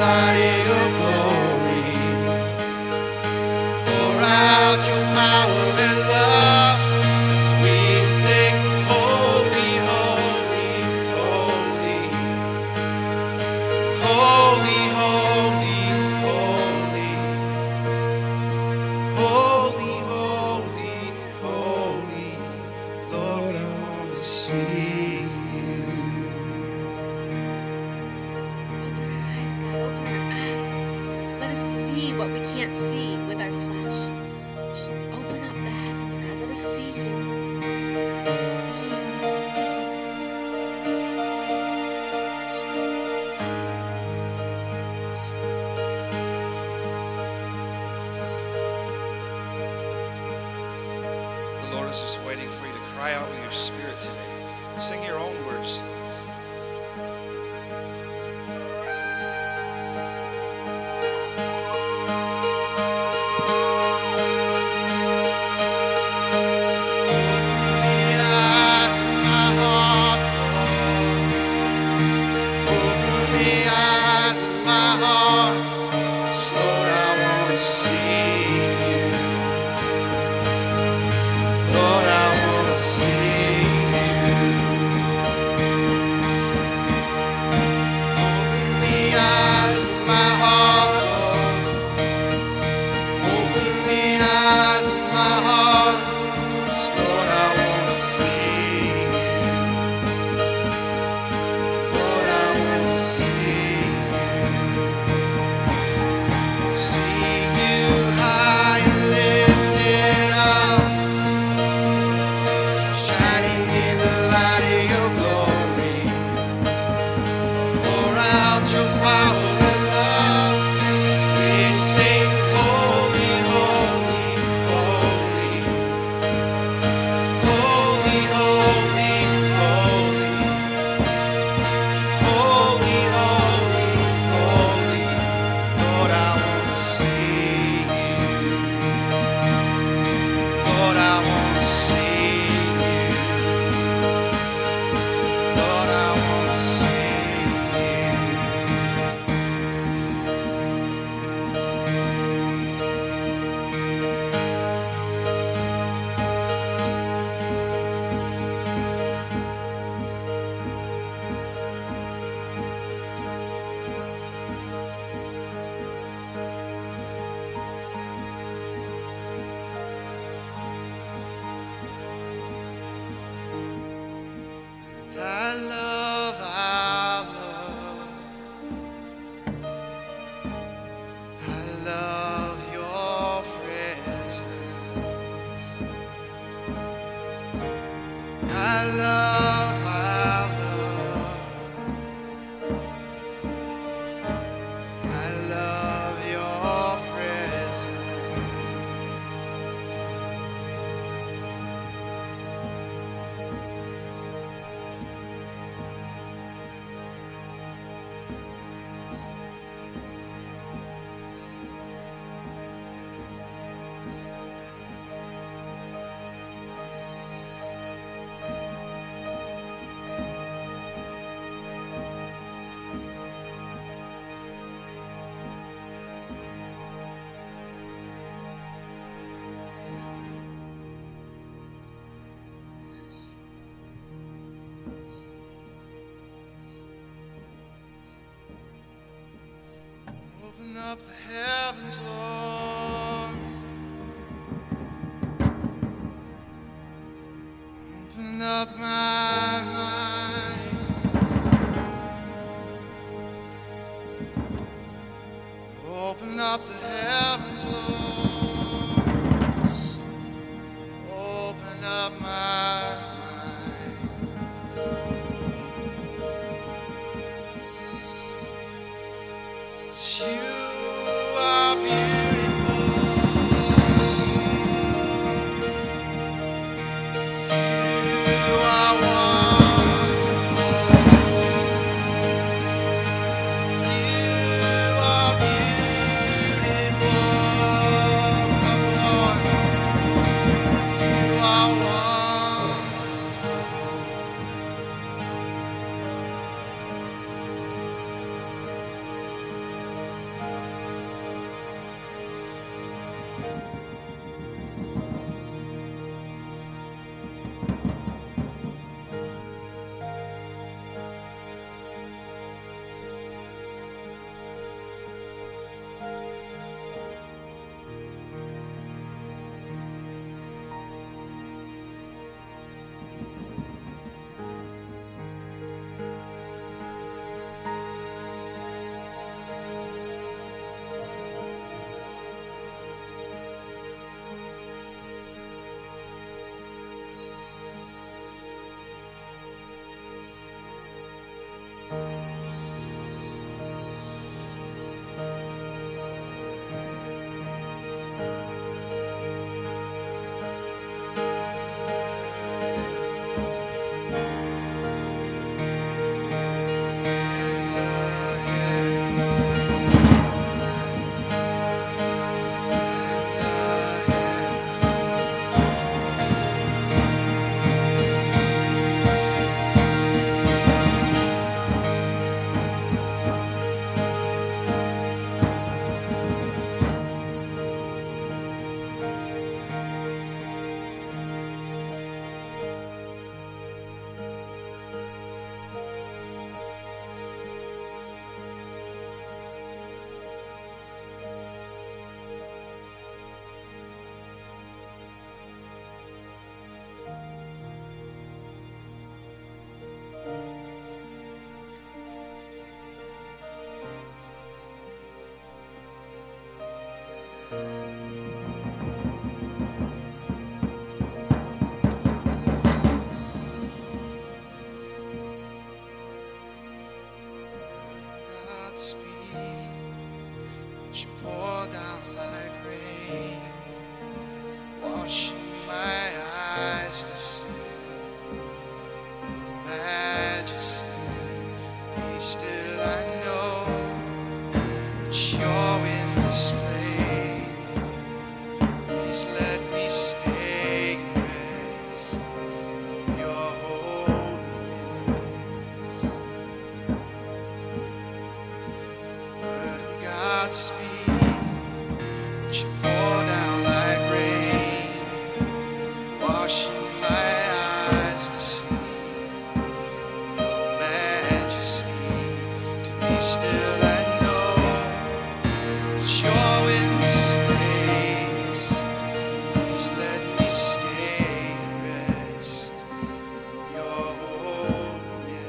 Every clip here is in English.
light of your glory. Pour out your power and love as we sing, holy, holy, holy. Holy, holy, holy. Holy, holy, holy. Lord, I want to see you. Open our eyes, God. Open our eyes. Let us see what we can't see with our flesh. Just open up the heavens, God. Let us see you. Let us see you. Let us see you. Let us see The Lord is just waiting for you to cry out in your spirit today. Sing your own words. Open up the heavens, Lord. Open up my mind. Open up the heavens, Lord. Open up my mind. You are beautiful. You are wonderful. You are beautiful. Come on. You are wonderful. pour down like rain, washing my eyes to see your majesty. Be still, I know that you're in this place. Please let me stay and rest in your holiness. Word of God speak, that you fall down like rain, washing my eyes to see your majesty. To be still, I know that you're in this place. Please let me stay and rest in your holiness.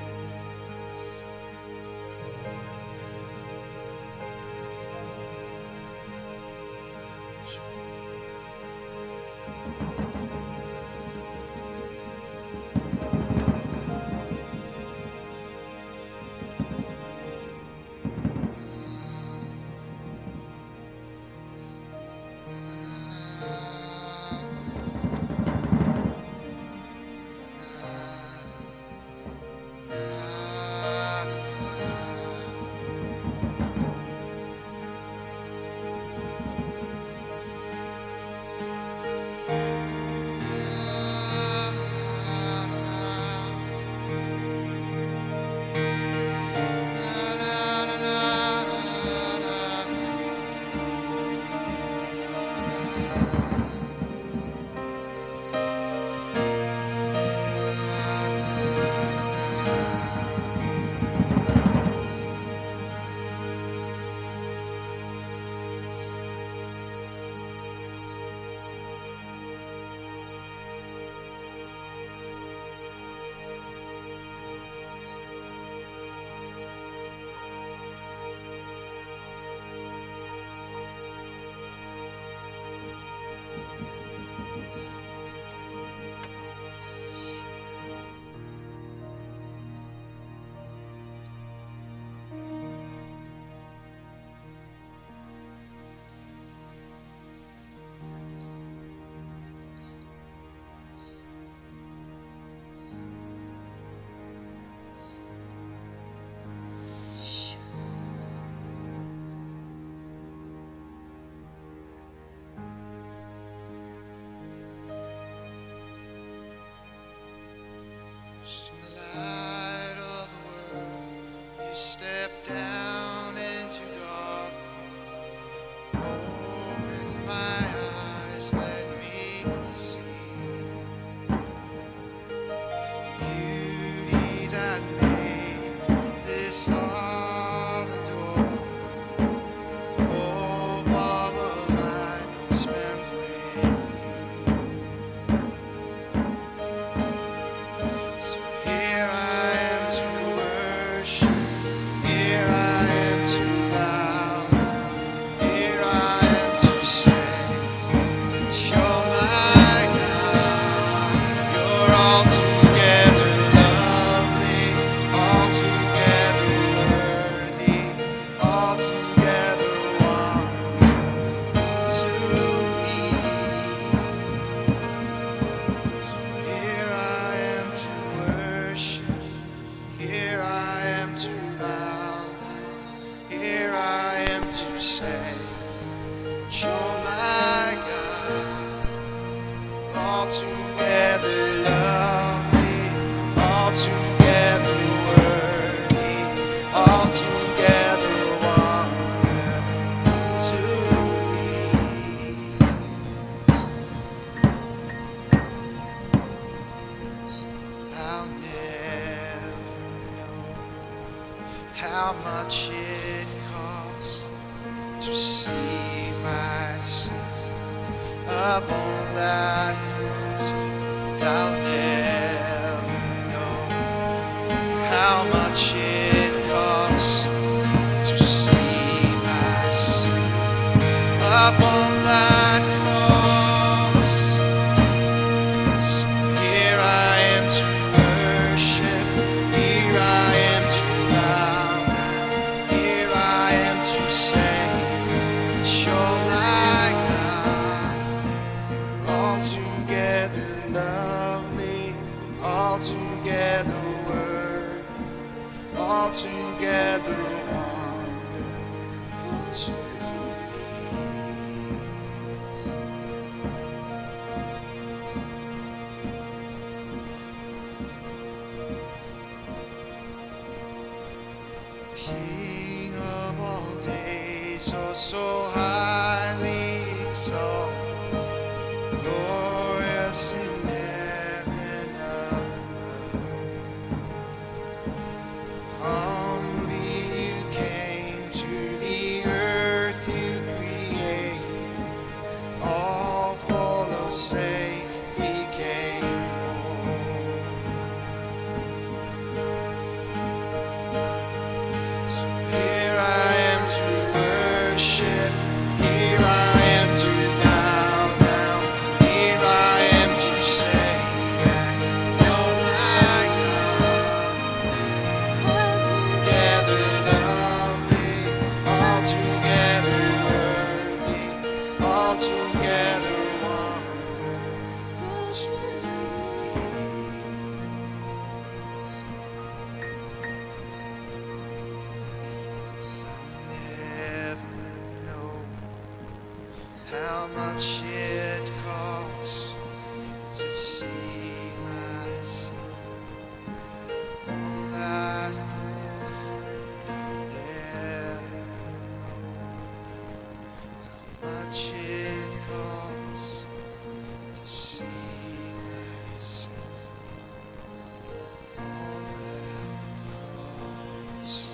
In the light of the world, you step down into darkness. Open my eyes, let me see beauty that made this heart adore. Hope of a life spent with you. Here I am to worship, here I am to bow down, here I am to say, you're my God. You're altogether lovely, altogether worthy, altogether wonderful to me. Here I am to worship, here I am to bow down, here I am to say, you're my God, altogether lovely, altogether worthy, altogether wonderful to me. I'll never know how much it costs to see my sin upon that cross. And I'll never know how much it costs to see my sin upon that cross. So here I am to worship, here I am to bow down, here I am to say, King of all days, oh so highly exalted, glorious in heaven above. Humbly you came to the earth you created, all for our sake became born. So here I am to worship, here I am to bow down, here I am to say that you're my God. Altogether lovely, altogether worthy, altogether wonderful to never know how much it costs to see my sin on that cross. Never how much it costs to see my sin on that cross.